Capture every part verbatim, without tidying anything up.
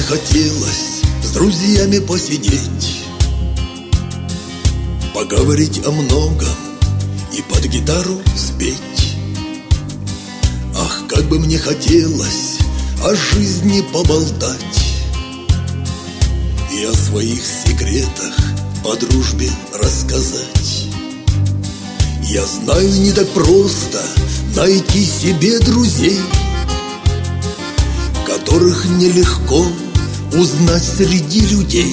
хотелось с друзьями посидеть, поговорить о многом и под гитару спеть. Ах, как бы мне хотелось о жизни поболтать и о своих секретах по дружбе рассказать. Я знаю, не так просто найти себе друзей, которых нелегко узнать среди людей.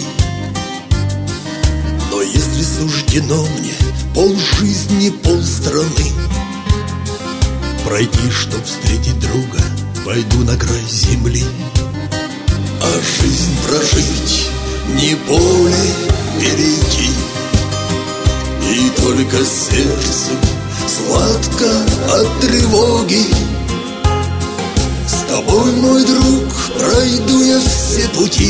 Но если суждено мне полжизни, полстраны пройти, чтоб встретить друга, пойду на край земли. А жизнь прожить, не поле перейти, и только сердцу сладко от тревоги. С тобой, мой друг, пройду я все пути,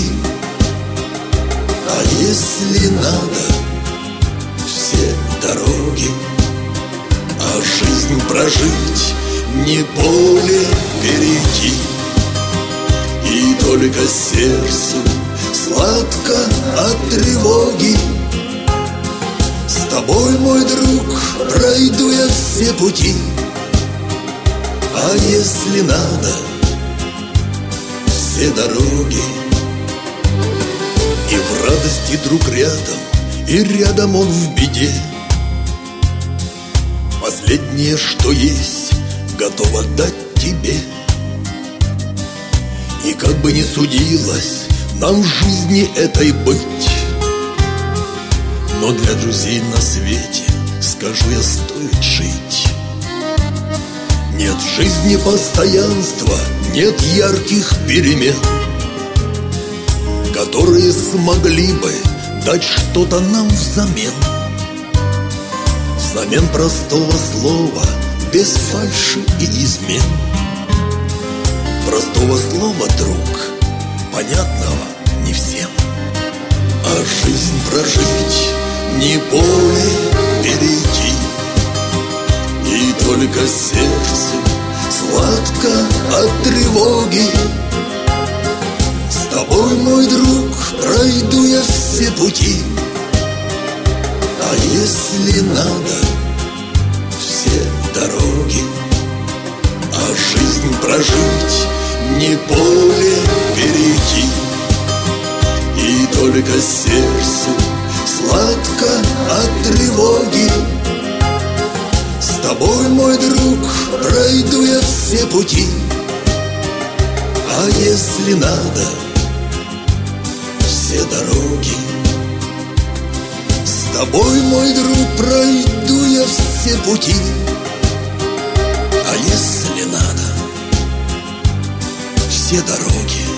а если надо, все дороги. А жизнь прожить, не поле перейти, и только сердцу сладко от тревоги. С тобой, мой друг, пройду я все пути, а если надо, все дороги. И в радости друг рядом, и рядом он в беде. Последнее, что есть, готов отдать тебе. И как бы ни судилось нам в жизни этой быть, но для друзей на свете, скажу я, стоит жить. Нет в жизни постоянства, нет ярких перемен, которые смогли бы дать что-то нам взамен. Взамен простого слова, без фальши и измен. Простого слова, друг, понятного не всем. А жизнь прожить, не поле перейти, и только сердцу сладко от тревоги. С тобой, мой друг, пройду я все пути, а если надо, все дороги. А жизнь прожить, не поле перейти, и только сердцу сладко от тревоги. С тобой, мой друг, пройду я все пути, а если надо, все дороги. С тобой, мой друг, пройду я все пути, а если надо, все дороги.